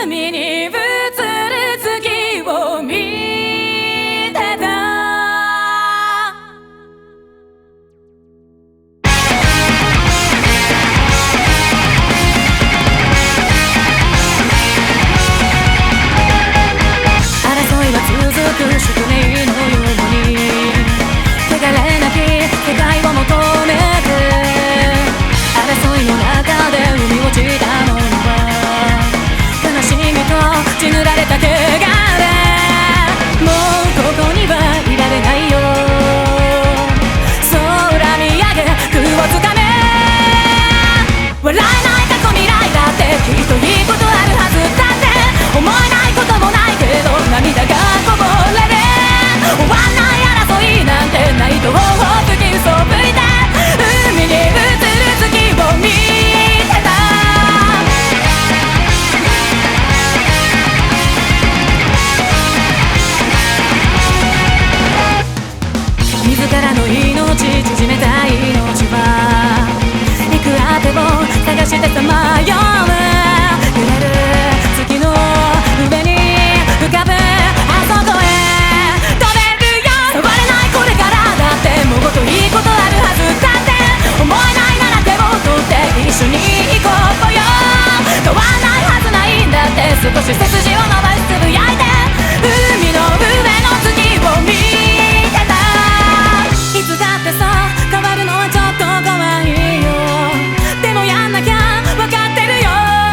海に映る月を見てた。争いは続く宿命のように汚れなき世界を求めて、争いの中で海落ちたものは悲しみと血塗られた手がれ。もうここにはいられないよ。空見上げ空をつかめ。笑えない過去未来だってきっといいことあるはずだって。思えないこともないけど涙がこぼれる。終わんない争いなんてないと大きい嘘を吹いて海に映る月を見てた。自らの命縮めた命はいくらでも探してさまよう。揺れる月の上に浮かぶあそこへ飛べるよ。触れないこれからだってもっといいことあるはずだって。思えないなら手を取って一緒に行こうよ。変わらないはずないんだって少し背筋を伸ばしつぶやいて海の上の月を見てた。いつだってさ変わるのはちょっと怖いよ。でもやんなきゃ分かってるよ。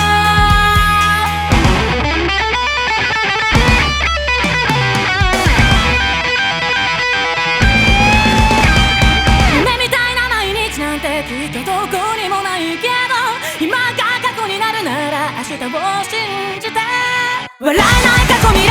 夢みたいな毎日なんてきっとどこにもないけど、今が過去になるなら明日を信じて。笑えない過去に